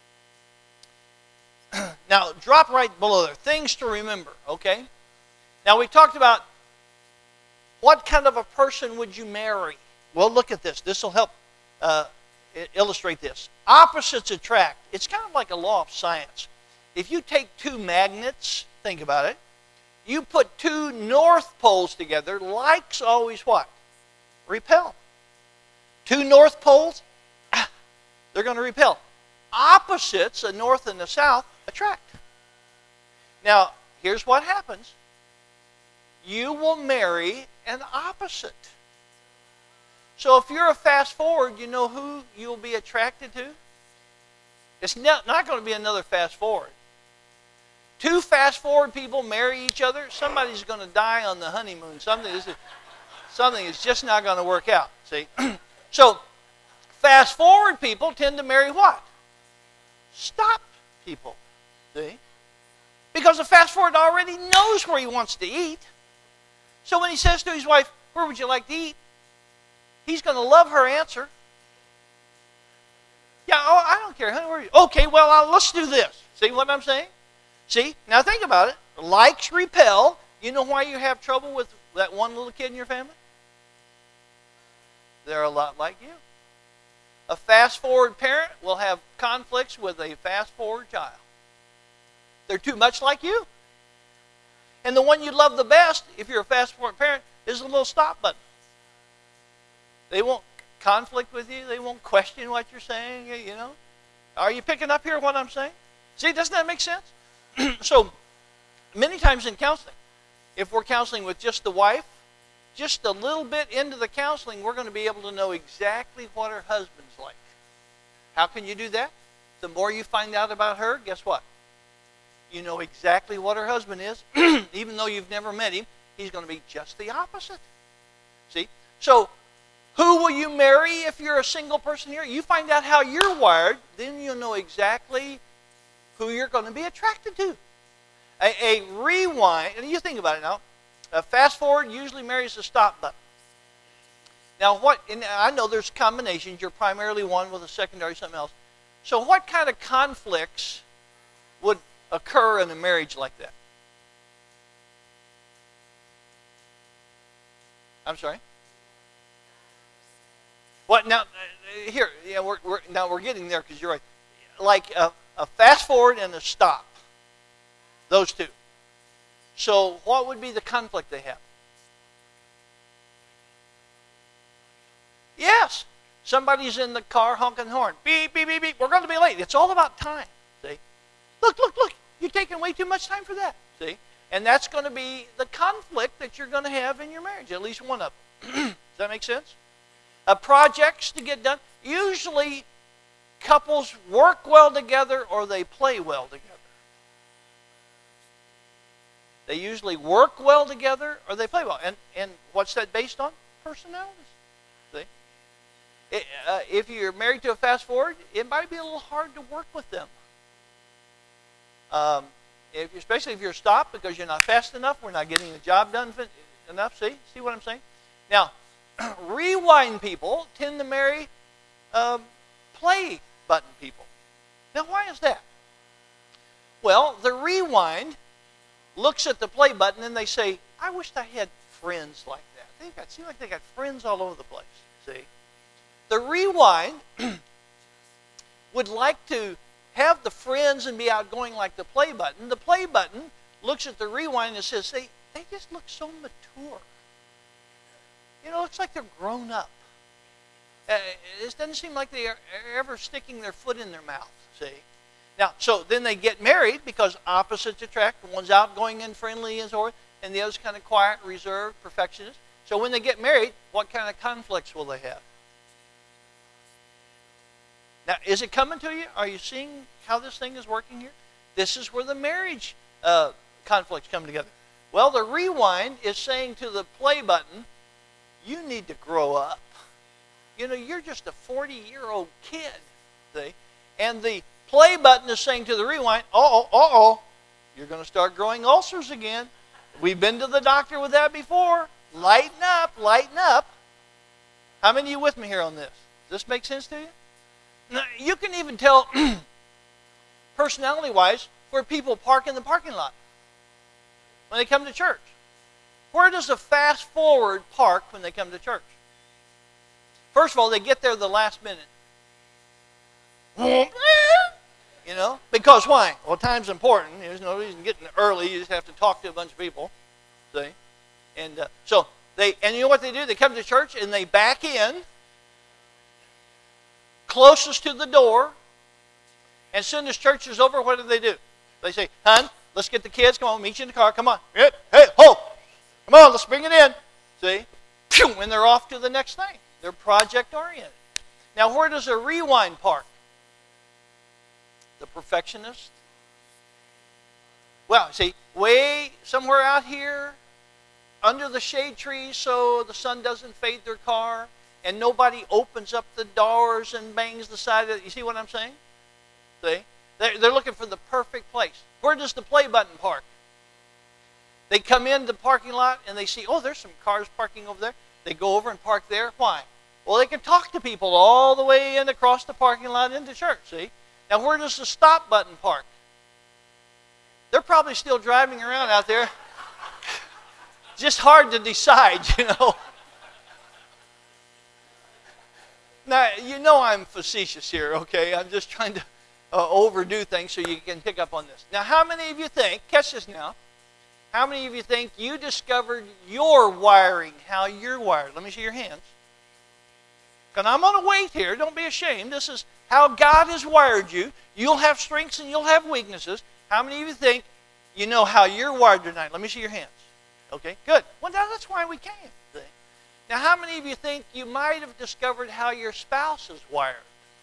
Now, drop right below there. Things to remember, okay? Now, we talked about what kind of a person would you marry? Well, look at this. This will help uh, illustrate this. Opposites attract. It's kind of like a law of science. If you take two magnets, think about it, you put two north poles together, likes always what? Repel. Two north poles, ah, they're going to repel. Opposites, a north and a south, attract. Now, here's what happens. You will marry an opposite. So if you're a fast forward, you know who you'll be attracted to? It's not, not going to be another fast forward. Two fast forward people marry each other, somebody's going to die on the honeymoon. Something is, something is just not going to work out. See? So fast forward people tend to marry what? Stop people. See? Because the fast forward already knows where he wants to eat. So when he says to his wife, where would you like to eat? He's going to love her answer. Yeah, oh, I don't care. Honey, where are you? Okay, well, I'll, let's do this. See what I'm saying? See? Now think about it. Likes repel. You know why you have trouble with that one little kid in your family? They're a lot like you. A fast-forward parent will have conflicts with a fast-forward child. They're too much like you. And the one you love the best, if you're a fast-forward parent, is a little stop button. They won't conflict with you. They won't question what you're saying, you know. Are you picking up here what I'm saying? See, doesn't that make sense? So, many times in counseling, if we're counseling with just the wife, just a little bit into the counseling, we're going to be able to know exactly what her husband's like. How can you do that? The more you find out about her, guess what? You know exactly what her husband is. Even though you've never met him, he's going to be just the opposite. See? So, who will you marry if you're a single person here? You find out how you're wired, then you'll know exactly who you're going to be attracted to. A, a rewind, and you think about it now, a fast forward usually marries a stop button. Now, what, and I know there's combinations. You're primarily one with a secondary something else. So what kind of conflicts would occur in a marriage like that? I'm sorry? What now? Here, yeah, we're, we're now we're getting there because you're right. Like a, a fast forward and a stop. Those two. So, what would be the conflict they have? Yes, somebody's in the car honking horn. Beep, beep, beep, beep. We're going to be late. It's all about time. See? Look, look, look. You're taking way too much time for that, see? And that's going to be the conflict that you're going to have in your marriage, at least one of them. Does that make sense? Uh, projects to get done. Usually, couples work well together or they play well together. They usually work well together or they play well. And, and what's that based on? Personalities. See? It, uh, if you're married to a fast forward, it might be a little hard to work with them. Um, if, especially if you're stopped because you're not fast enough, we're not getting the job done enough. See? See what I'm saying? Now, rewind people tend to marry um, play button people. Now, why is that? Well, the rewind looks at the play button and they say, I wish I had friends like that. They got, seem like they got friends all over the place. See? The rewind would like to have the friends and be outgoing like the play button. The play button looks at the rewind and says, they, they just look so mature. You know, it looks like they're grown up. Uh, it doesn't seem like they are ever sticking their foot in their mouth, see? Now, so then they get married because opposites attract. One's outgoing and friendly and so forth, and the other's kind of quiet, reserved, perfectionist. So when they get married, what kind of conflicts will they have? Now, is it coming to you? Are you seeing how this thing is working here? This is where the marriage uh, conflicts come together. Well, the rewind is saying to the play button, you need to grow up. You know, you're just a forty-year-old kid, see? And the play button is saying to the rewind, uh-oh, uh-oh, you're going to start growing ulcers again. We've been to the doctor with that before. Lighten up, lighten up. How many of you with me here on this? Does this make sense to you? Now, you can even tell, personality-wise, where people park in the parking lot when they come to church. Where does a fast forward park when they come to church? First of all, they get there the last minute. You know, because why? Well, time's important. There's no reason getting early. You just have to talk to a bunch of people. See? And uh, so they, and you know what they do? They come to church and they back in closest to the door. And as soon as church is over, what do they do? They say, hon, let's get the kids. Come on, meet you in the car. Come on. Hey, hey, ho! Come on, let's bring it in. See? Pew! And they're off to the next thing. They're project-oriented. Now, where does a rewind park? The perfectionist? Well, see, way somewhere out here, under the shade trees so the sun doesn't fade their car, and nobody opens up the doors and bangs the side of it. You see what I'm saying? See? They're, they're looking for the perfect place. Where does the play button park? They come into the parking lot and they see, oh, there's some cars parking over there. They go over and park there. Why? Well, they can talk to people all the way in across the parking lot into church, see? Now, where does the stop button park? They're probably still driving around out there. Just hard to decide, you know. Now, you know I'm facetious here, okay? I'm just trying to uh, overdo things so you can pick up on this. Now, how many of you think, catch this now, how many of you think you discovered your wiring, how you're wired? Let me see your hands. And I'm going to wait here. Don't be ashamed. This is how God has wired you. You'll have strengths and you'll have weaknesses. How many of you think you know how you're wired tonight? Let me see your hands. Okay, good. Well, now that's why we came. See? Now, how many of you think you might have discovered how your spouse is wired?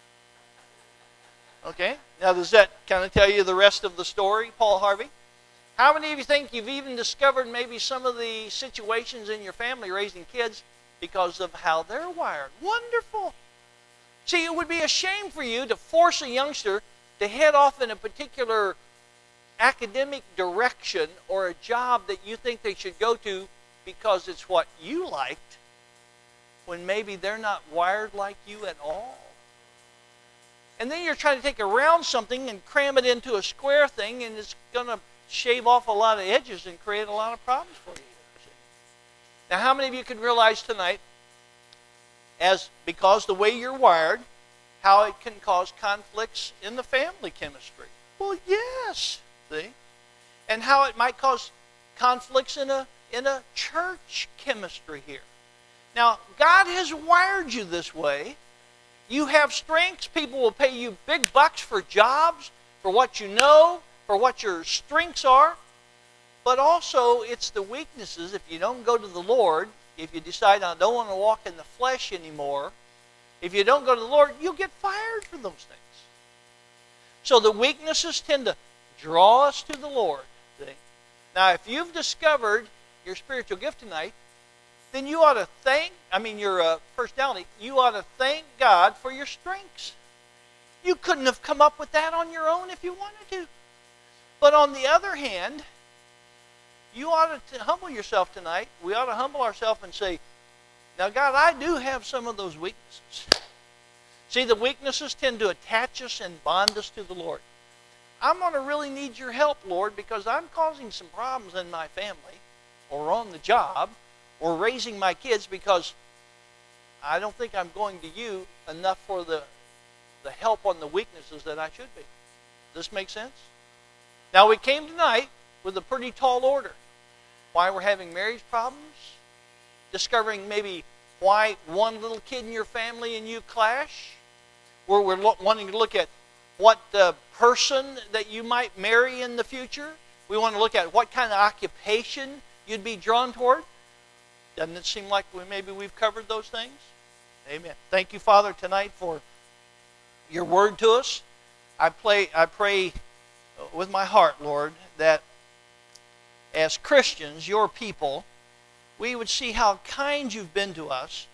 Okay, now does that kind of tell you the rest of the story, Paul Harvey? How many of you think you've even discovered maybe some of the situations in your family raising kids because of how they're wired? Wonderful. See, it would be a shame for you to force a youngster to head off in a particular academic direction or a job that you think they should go to because it's what you liked, when maybe they're not wired like you at all. And then you're trying to take around something and cram it into a square thing, and it's going to shave off a lot of edges and create a lot of problems for you. Now, how many of you can realize tonight, as because the way you're wired, how it can cause conflicts in the family chemistry? Well, yes, see? And how it might cause conflicts in a, in a church chemistry here. Now, God has wired you this way. You have strengths. People will pay you big bucks for jobs, for what you know, for what your strengths are, but also it's the weaknesses. If you don't go to the Lord, if you decide I don't want to walk in the flesh anymore, if you don't go to the Lord, you'll get fired for those things. So the weaknesses tend to draw us to the Lord. See? Now, if you've discovered your spiritual gift tonight, then you ought to thank, I mean your uh, personality, you ought to thank God for your strengths. You couldn't have come up with that on your own if you wanted to. But on the other hand, you ought to humble yourself tonight. We ought to humble ourselves and say, now God, I do have some of those weaknesses. See, the weaknesses tend to attach us and bond us to the Lord. I'm going to really need your help, Lord, because I'm causing some problems in my family or on the job or raising my kids because I don't think I'm going to you enough for the, the help on the weaknesses that I should be. Does this make sense? Now, we came tonight with a pretty tall order. Why we're having marriage problems, discovering maybe why one little kid in your family and you clash, where we're lo- wanting to look at what uh, person that you might marry in the future. We want to look at what kind of occupation you'd be drawn toward. Doesn't it seem like we, maybe we've covered those things? Amen. Thank you, Father, tonight for your word to us. I, play, I pray with my heart, Lord, that as Christians, your people, we would see how kind you've been to us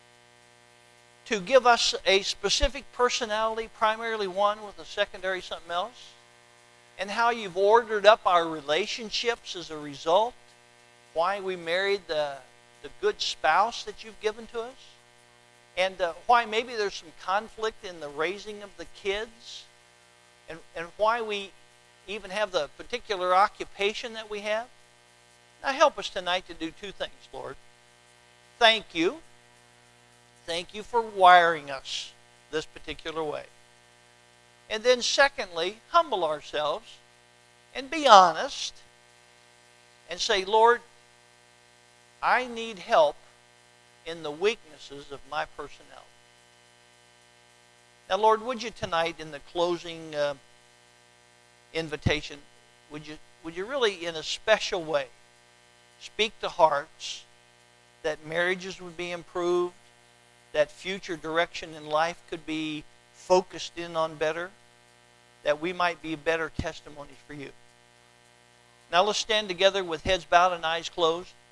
to give us a specific personality, primarily one with a secondary something else, and how you've ordered up our relationships as a result, why we married the, the good spouse that you've given to us, and uh, why maybe there's some conflict in the raising of the kids, and, and why we even have the particular occupation that we have. Now help us tonight to do two things, Lord. Thank you. Thank you for wiring us this particular way. And then secondly, humble ourselves and be honest and say, Lord, I need help in the weaknesses of my personality. Now, Lord, would you tonight in the closing uh, invitation, would you, would you really in a special way speak to hearts that marriages would be improved, that future direction in life could be focused in on better, that we might be better testimonies for you. Now let's stand together with heads bowed and eyes closed.